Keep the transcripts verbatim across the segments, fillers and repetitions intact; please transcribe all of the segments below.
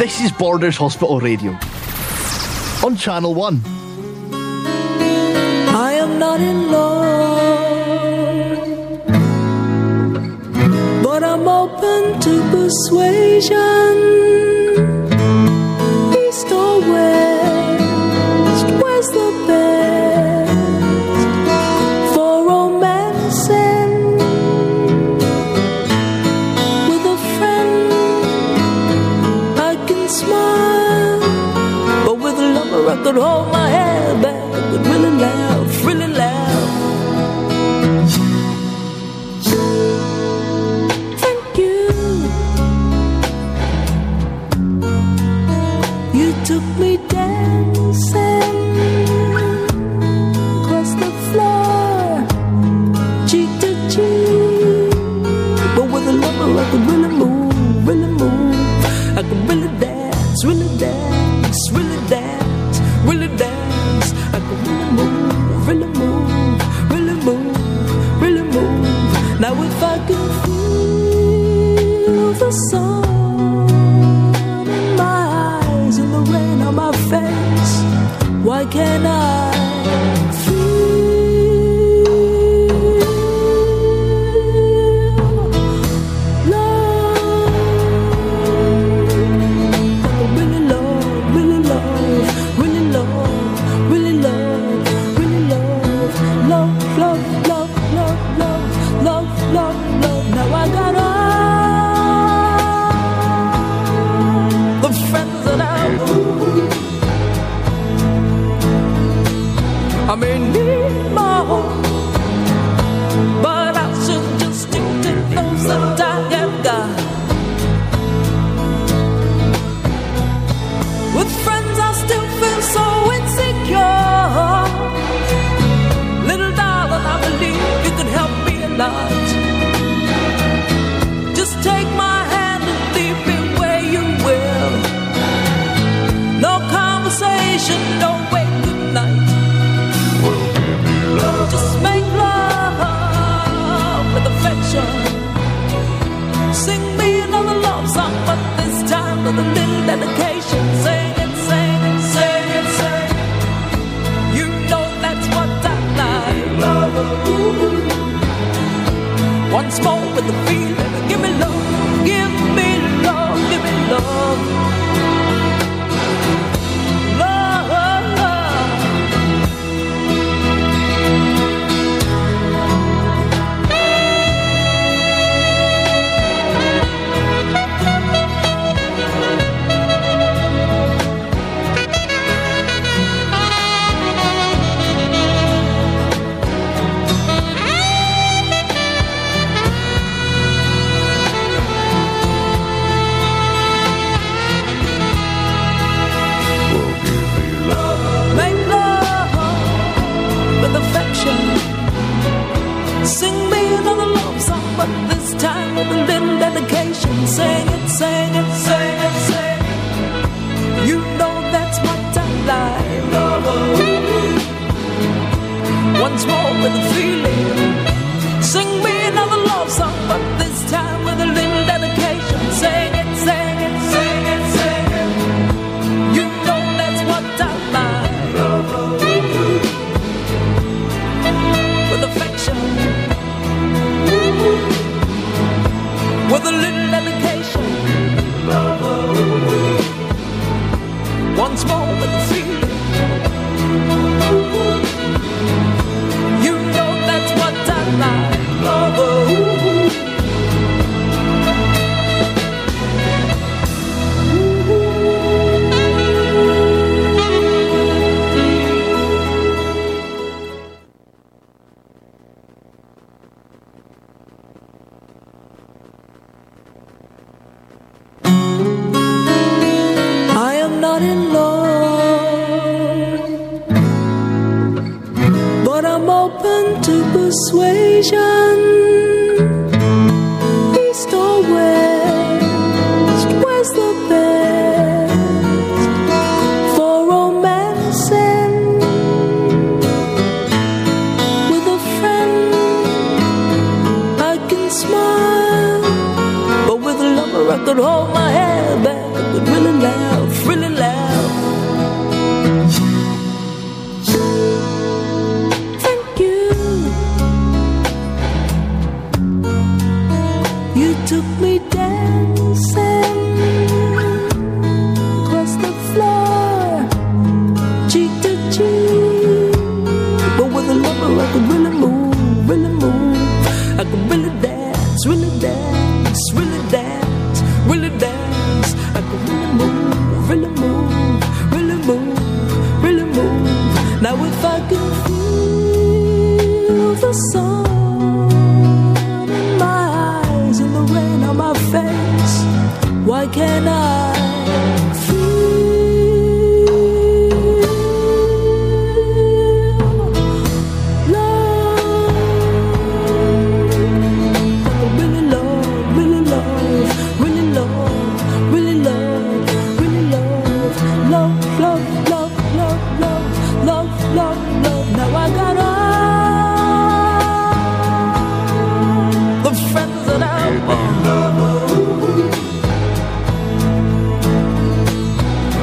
This is Borders Hospital Radio on Channel one. I am not in love, but I'm open to persuasion. East or west, where's the best for romancing? With a friend I can smile, but with a lover I could hold my head back. I could really laugh, really laugh. Thank you. You took me dancing across the floor, cheek to cheek. But with a lover I could really move, really move. I could really dance, really dance, really dance, really dance. I could really move, really move, really move, really move. Now if I can feel the sun in my eyes and the rain on my face, why can't I feel love? I could really love, really love, really love, really love, really love, love, love, love, love, love, love, love, love. Now I got all the friends that I love. I may need more, but I should just stick to those that I have got. With friends I still feel so insecure. Little darling, I believe you could help me a lot. Just take my hand and lead me where you will. No conversation, no wait, good night. Just make love with affection. Sing me another love song, but this time with a little dedication. Sing it, sing it, sing it, sing it. You know that's what I like. Love, once more with the feeling. Give me love, give me love, give me love. Sing me another love song, but this time with a little dedication. Sing it, sing it, sing it, sing it. You know that's what I like. Once more with a feeling. Sing me another love song, but this time with a little dedication. Sing it, sing it, sing it, sing it. You know that's what I like. With affection, with a little dedication. Once more with the feeling. You know that's what I like. Persuasion, east or west, where's the best for romancing? With a friend I can smile, but with a lover I could hold my head back. I could really laugh.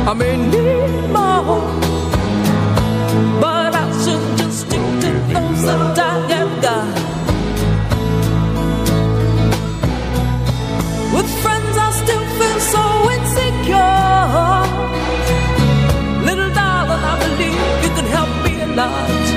I may need more, but I should just stick to those that I have got. With friends I still feel so insecure. Little darling, I believe you can help me a lot.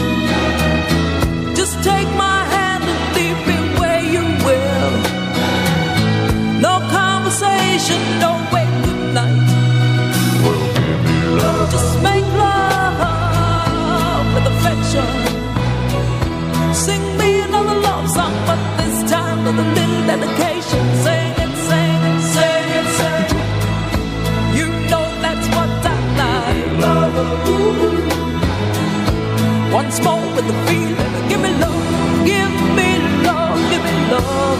Just take my hand and lead me where you will. No conversation, no wait, good night. Well, give me love. Just make love with affection. Sing me another love song, but this time with a little dedication. Sing it, sing it, sing it, sing it. You know that's what I like. Love, once more with the feeling. Give me love, give me love, give me love.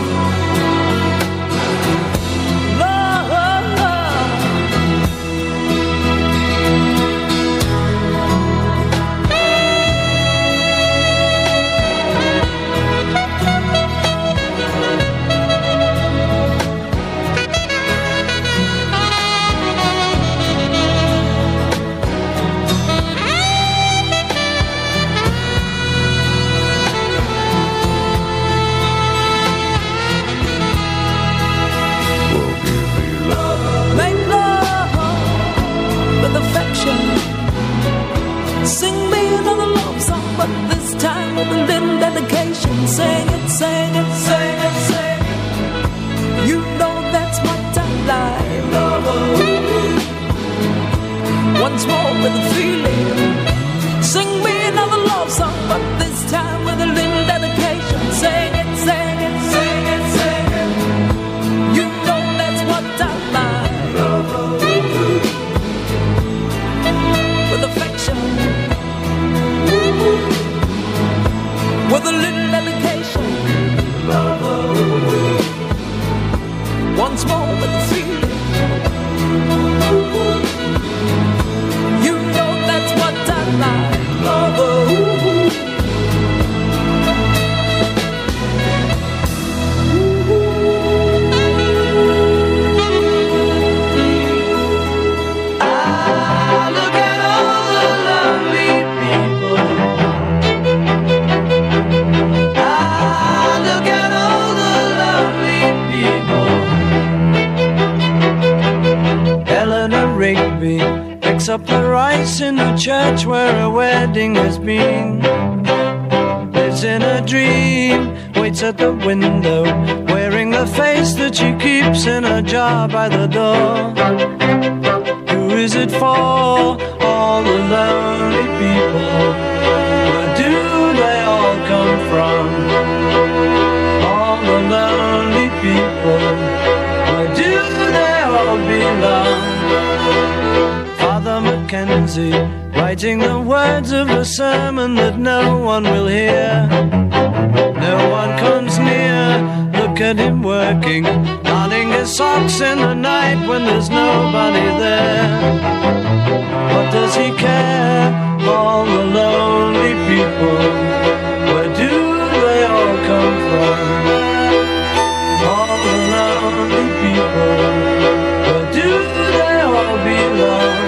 Sing me another love song, but this time with a little dedication. Sing it, sing it, sing it, sing it. You know that's what I like. Love, once more with a feeling. Sing me another love song, but this time with a little dedication. Sing it, sing it, sing it, sing it. You know that's what I like. Love, with affection, with a little dedication. Once more with the feeling. You know that's what I like. Picks up the rice in the church where a wedding has been. Lives in a dream, waits at the window, wearing the face that she keeps in a jar by the door. Who is it for? All the lonely people. Where do they all come from? All the lonely people. Where do they all belong? Father Mackenzie, writing the words of a sermon that no one will hear. No one comes near, look at him working, darning his socks in the night when there's nobody there. What does he care? All the lonely people, where do they all come from? All the lonely people, where do they all belong?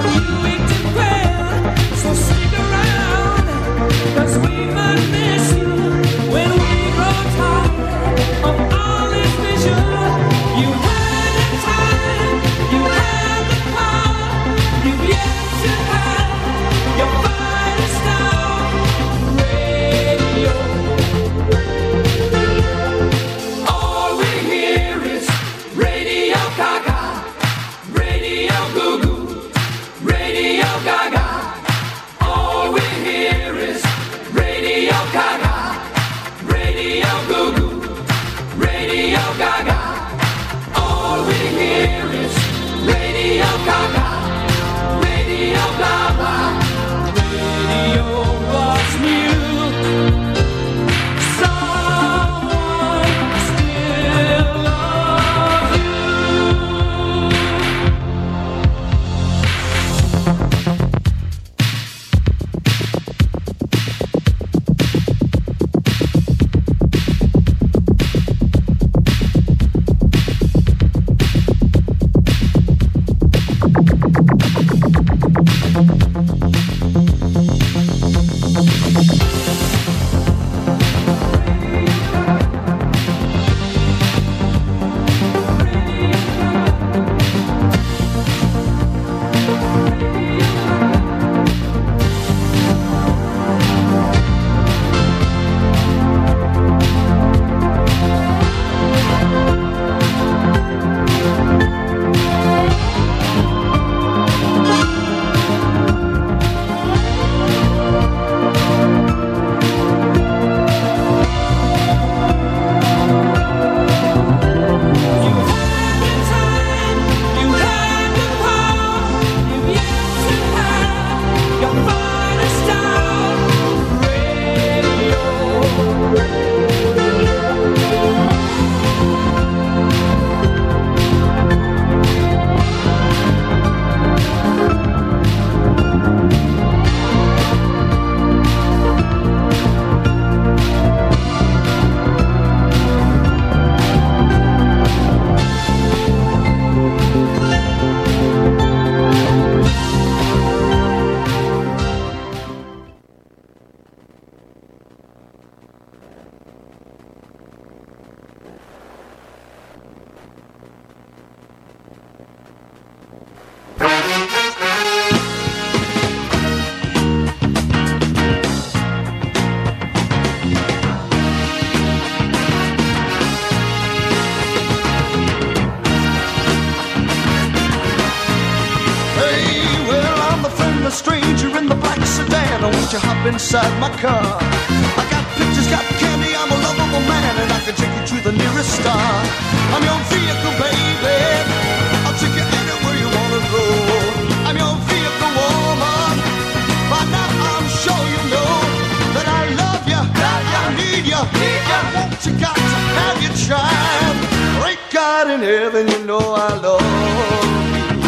You hop inside my car. I got pictures, got candy, I'm a lovable man, and I can take you to the nearest star. I'm your vehicle, baby. I'll take you anywhere you wanna go. I'm your vehicle, woman. By now I'm sure you know that I love you, that I need you, need you. I want you, got to have your child. Great God in heaven, you know I love you.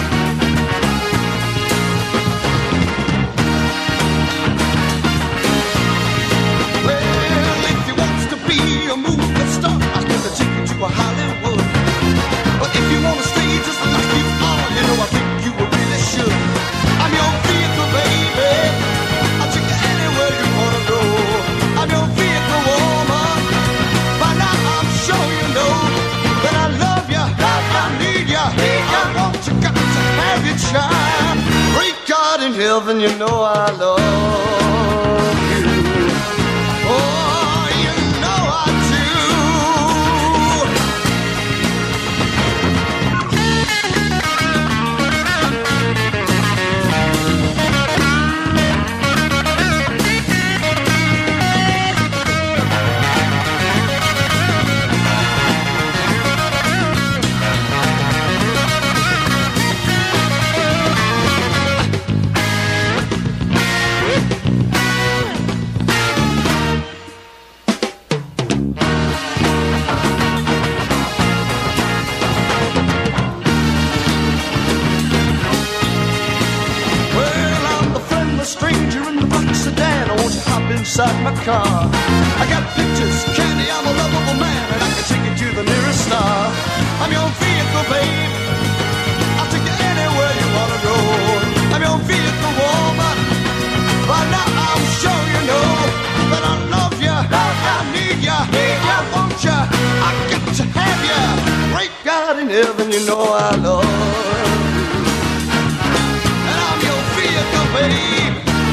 A movie star, I can take you to a Hollywood. But if you wanna stay just like you are, you know I think you really should. I'm your vehicle, baby. I'll take you anywhere you wanna go. I'm your vehicle, woman. By now I'm sure you know that I love you, that I need you, need you. I want you, got to have your child. Great God in heaven, you know I love you. Oh. Inside my car, I got pictures, candy, I'm a lovable man, and I can take you to the nearest star. I'm your vehicle, babe. I'll take you anywhere you wanna go. I'm your know I love you. And I'm your vehicle, babe.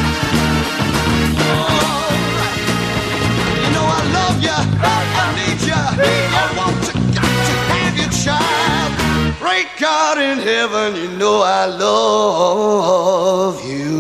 Alright. You know I love you, I need you, I want to, got to have you, child. Great God in heaven, you know I love you.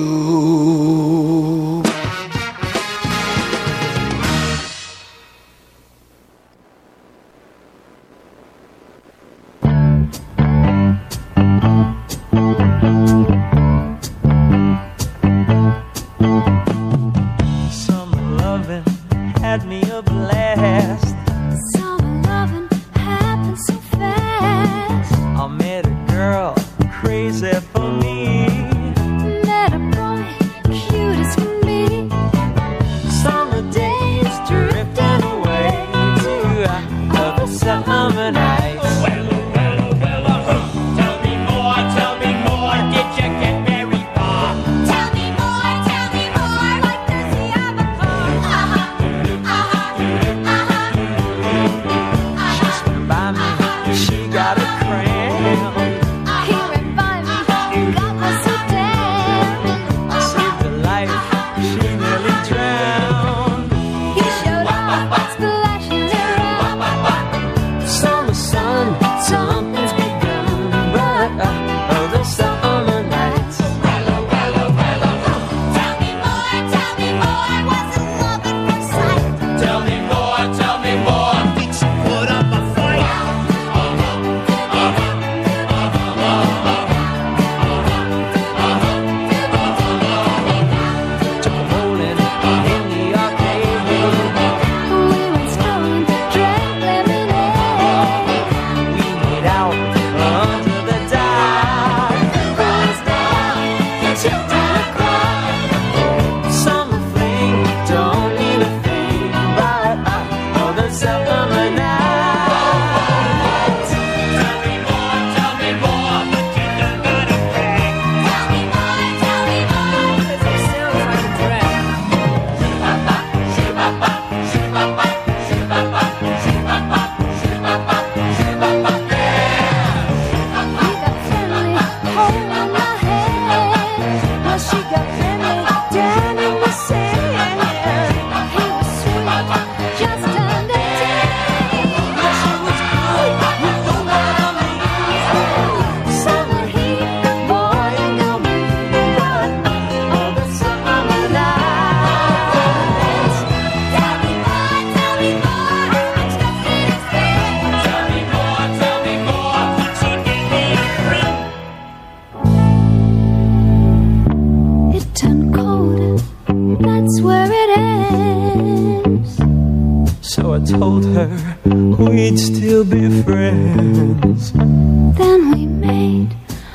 Told her we'd still be friends. Then we made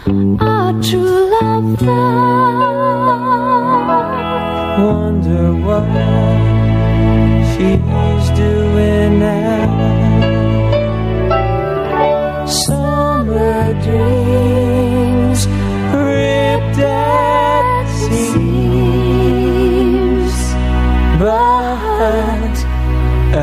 our true love vow. Wonder what she's doing now. Summer dreams ripped at seams, but uh,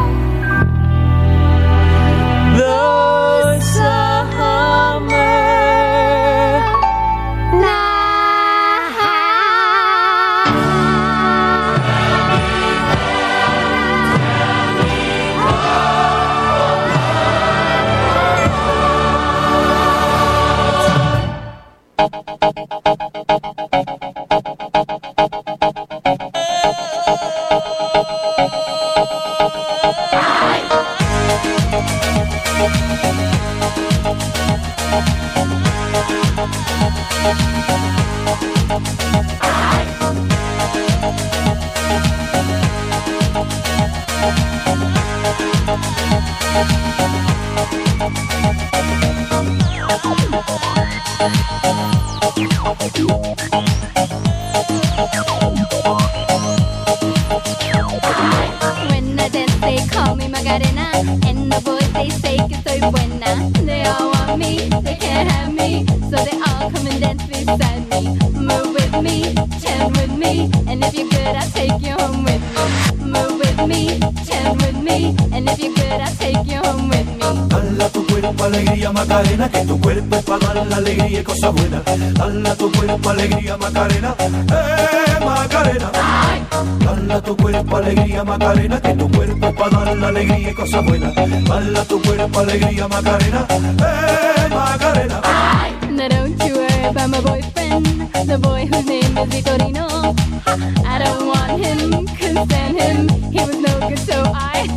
When I dance, they call me Macarena, and the boys they say que soy buena. They all want me, they can't have me, so they all come and dance beside me. Move with me, chant with me, and if you're good, I'll take you home with me. Move with me, chant with me, and if you're good, I'll take you home with me. cuerpo alegría Macarena, que tu cuerpo es para dar la alegría y cosas buenas. Dale a tu cuerpo alegría Macarena, eh Macarena. Dale a tu cuerpo alegría Macarena, que tu cuerpo es para dar la alegría y cosas buenas. Dale a tu cuerpo alegría Macarena, eh Macarena. Now don't you worry about my boyfriend, the boy whose name is Vitorino. I don't want him, couldn't stand him, he was no good, so I...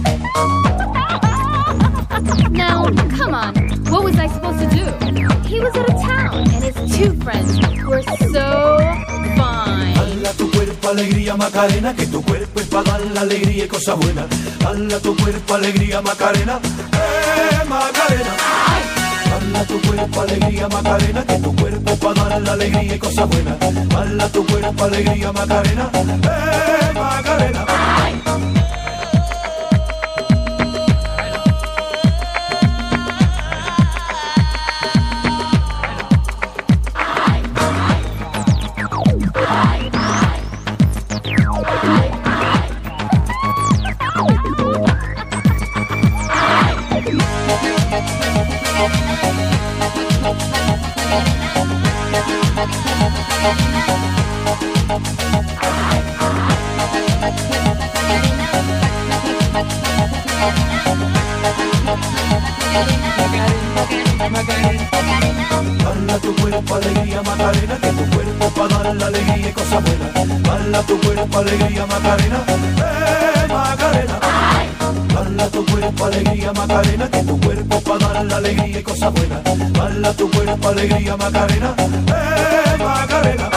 Now, come on, what was I supposed to do? He was out of town, and his two friends were so fine. Dale a tu cuerpo alegría Macarena, que tu cuerpo es para dar la alegría y cosas buenas. Dale a tu cuerpo alegría Macarena, eh Macarena. Dale a tu cuerpo alegría Macarena, que tu cuerpo es para dar la alegría y cosas buenas. Dale a tu cuerpo alegría Macarena, eh Macarena. Dale a tu cuerpo alegría Macarena, que tu cuerpo es para dar la alegría y cosas buenas. Dale a tu cuerpo alegría Macarena, eh Macarena. Dale a tu cuerpo alegría Macarena, que tu cuerpo es para dar la alegría y cosas buenas. Dale a tu cuerpo alegría Macarena, eh Macarena.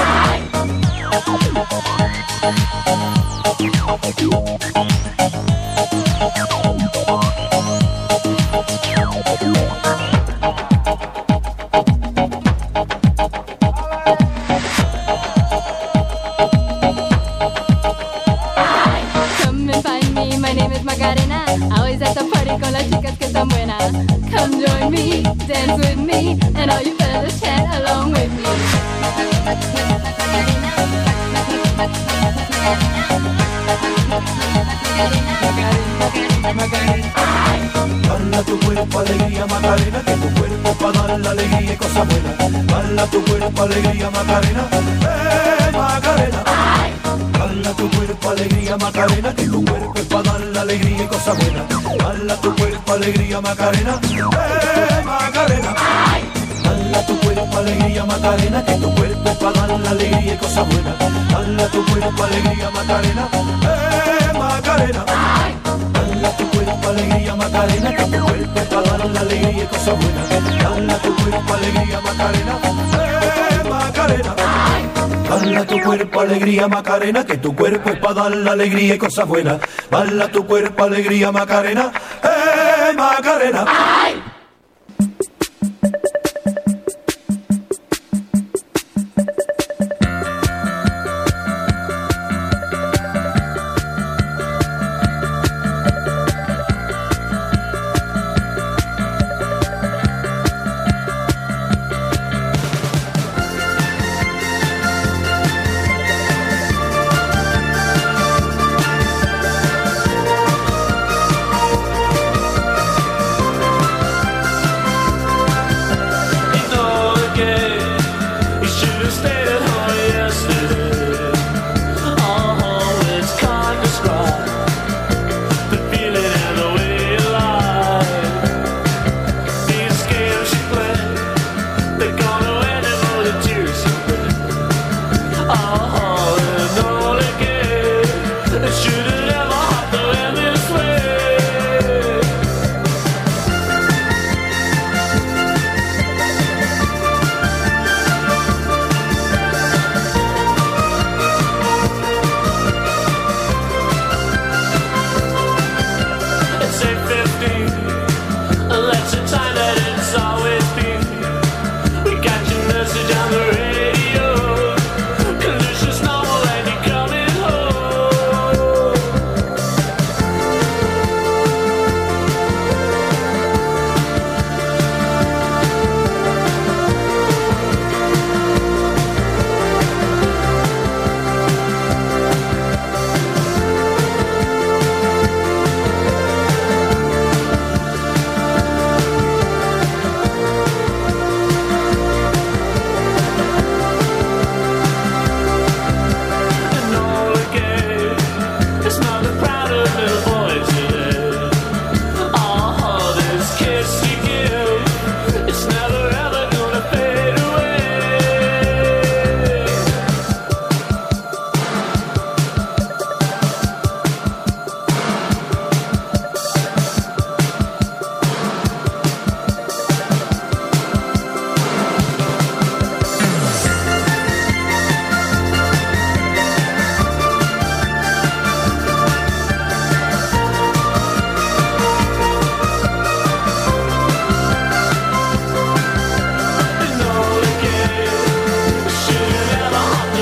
Macarena, always at the party con las chicas que están buenas. Come join me, dance with me, and all you fellas chat along with me. Dale a tu cuerpo alegría Macarena, que tu cuerpo es para dar la alegría y cosas buenas. Dale a tu cuerpo alegría Macarena, eh Macarena. Dale a tu cuerpo alegría Macarena, que tu cuerpo es para dar la alegría y cosas buenas. Dale a tu cuerpo alegría Macarena, eh Macarena. Dale a tu cuerpo alegría Macarena, que tu cuerpo es para dar la alegría y cosas buenas. Dale a tu cuerpo alegría Macarena, eh Macarena. Dale a tu cuerpo alegría Macarena, que tu cuerpo es para dar la alegría y cosas buenas. Dale a tu cuerpo alegría Macarena, eh Macarena. Dale a tu cuerpo alegría Macarena, que tu cuerpo es para dar la alegría y cosas buenas. Dale a tu cuerpo alegría Macarena, eh Macarena.